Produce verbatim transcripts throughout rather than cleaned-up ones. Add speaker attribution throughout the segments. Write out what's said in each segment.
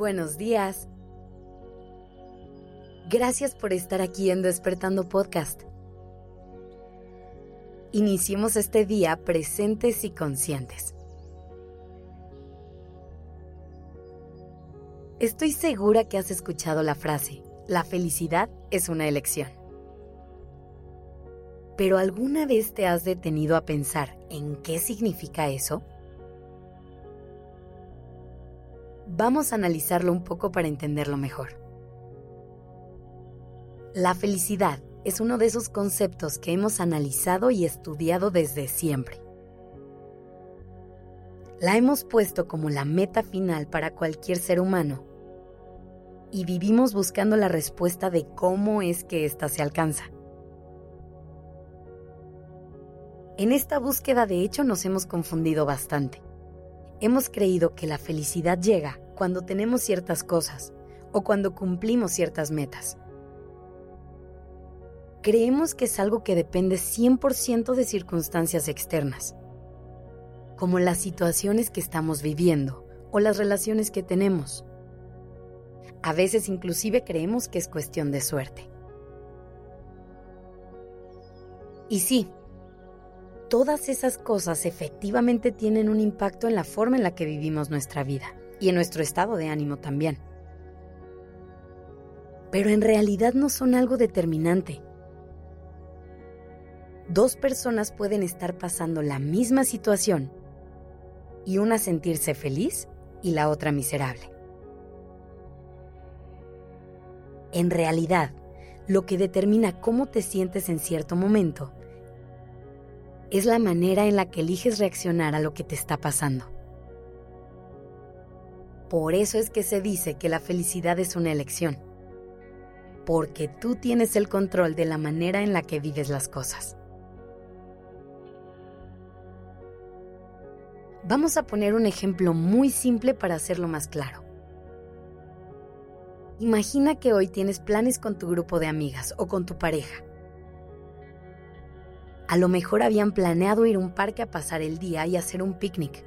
Speaker 1: buenos días. Gracias por estar aquí en Despertando Podcast. Iniciemos este día presentes y conscientes. Estoy segura que has escuchado la frase, la felicidad es una elección. ¿Pero alguna vez te has detenido a pensar en qué significa eso? Vamos a analizarlo un poco para entenderlo mejor. La felicidad es uno de esos conceptos que hemos analizado y estudiado desde siempre. La hemos puesto como la meta final para cualquier ser humano y vivimos buscando la respuesta de cómo es que ésta se alcanza. En esta búsqueda, de hecho, nos hemos confundido bastante. Hemos creído que la felicidad llega cuando tenemos ciertas cosas o cuando cumplimos ciertas metas. Creemos que es algo que depende cien por ciento de circunstancias externas, como las situaciones que estamos viviendo o las relaciones que tenemos. A veces inclusive creemos que es cuestión de suerte. Y sí, todas esas cosas efectivamente tienen un impacto en la forma en la que vivimos nuestra vida y en nuestro estado de ánimo también. Pero en realidad no son algo determinante. Dos personas pueden estar pasando la misma situación y una sentirse feliz y la otra miserable. En realidad, lo que determina cómo te sientes en cierto momento es la manera en la que eliges reaccionar a lo que te está pasando. Por eso es que se dice que la felicidad es una elección, porque tú tienes el control de la manera en la que vives las cosas. Vamos a poner un ejemplo muy simple para hacerlo más claro. Imagina que hoy tienes planes con tu grupo de amigas o con tu pareja. A lo mejor habían planeado ir a un parque a pasar el día y hacer un picnic.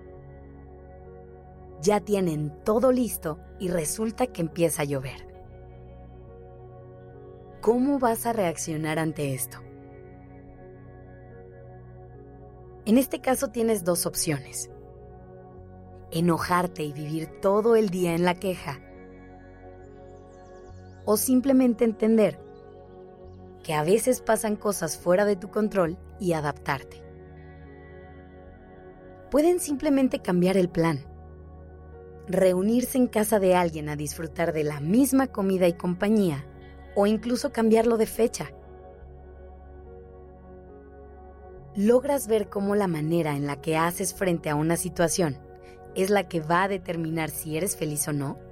Speaker 1: Ya tienen todo listo y resulta que empieza a llover. ¿Cómo vas a reaccionar ante esto? En este caso tienes dos opciones: enojarte y vivir todo el día en la queja, o simplemente entender que a veces pasan cosas fuera de tu control y adaptarte. Pueden simplemente cambiar el plan, reunirse en casa de alguien a disfrutar de la misma comida y compañía, o incluso cambiarlo de fecha. ¿Logras ver cómo la manera en la que haces frente a una situación es la que va a determinar si eres feliz o no?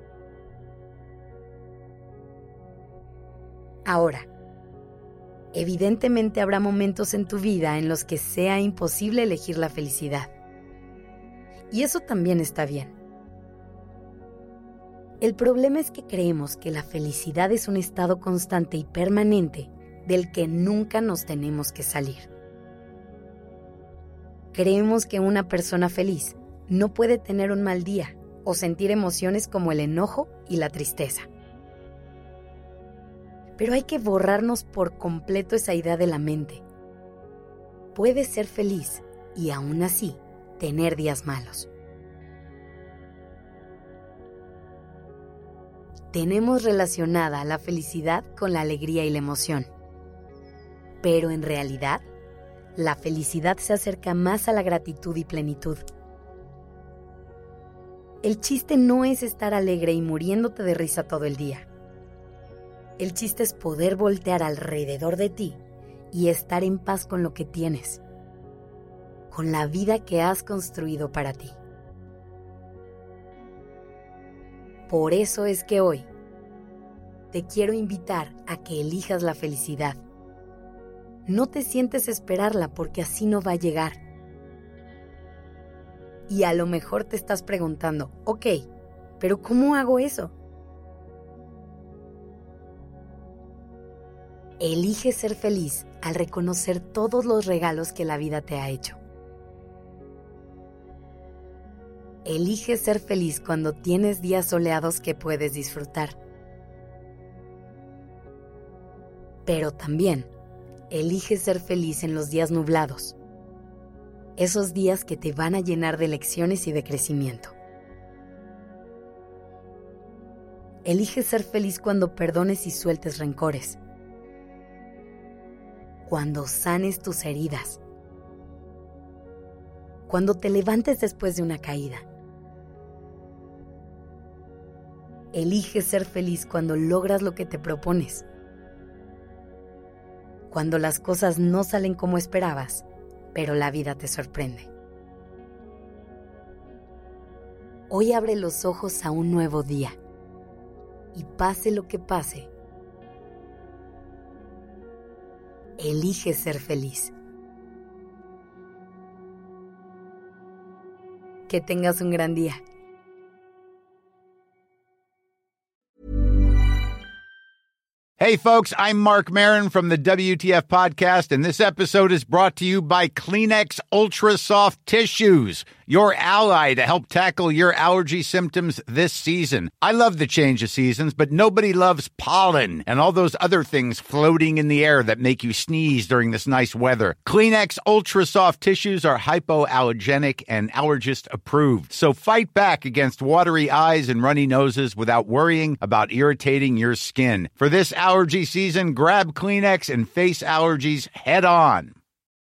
Speaker 1: Ahora, evidentemente habrá momentos en tu vida en los que sea imposible elegir la felicidad. Y eso también está bien. El problema es que creemos que la felicidad es un estado constante y permanente del que nunca nos tenemos que salir. Creemos que una persona feliz no puede tener un mal día o sentir emociones como el enojo y la tristeza. Pero hay que borrarnos por completo esa idea de la mente. Puedes ser feliz y aún así tener días malos. Tenemos relacionada la felicidad con la alegría y la emoción. Pero en realidad, la felicidad se acerca más a la gratitud y plenitud. El chiste no es estar alegre y muriéndote de risa todo el día. El chiste es poder voltear alrededor de ti y estar en paz con lo que tienes, con la vida que has construido para ti. Por eso es que hoy te quiero invitar a que elijas la felicidad. No te sientes esperarla porque así no va a llegar. Y a lo mejor te estás preguntando, ok, ¿pero cómo hago eso? Elige ser feliz al reconocer todos los regalos que la vida te ha hecho. Elige ser feliz cuando tienes días soleados que puedes disfrutar. Pero también, elige ser feliz en los días nublados. Esos días que te van a llenar de lecciones y de crecimiento. Elige ser feliz cuando perdones y sueltes rencores. Cuando sanes tus heridas. Cuando te levantes después de una caída. Elige ser feliz cuando logras lo que te propones. Cuando las cosas no salen como esperabas, pero la vida te sorprende. Hoy abre los ojos a un nuevo día. Y pase lo que pase, elige ser feliz. Que tengas un gran día.
Speaker 2: Hey, folks, I'm Mark Maron from the W T F Podcast, and this episode is brought to you by Kleenex Ultra Soft Tissues, your ally to help tackle your allergy symptoms this season. I love the change of seasons, but nobody loves pollen and all those other things floating in the air that make you sneeze during this nice weather. Kleenex Ultra Soft Tissues are hypoallergenic and allergist approved, so fight back against watery eyes and runny noses without worrying about irritating your skin. For this allergy season, grab Kleenex and face allergies head on.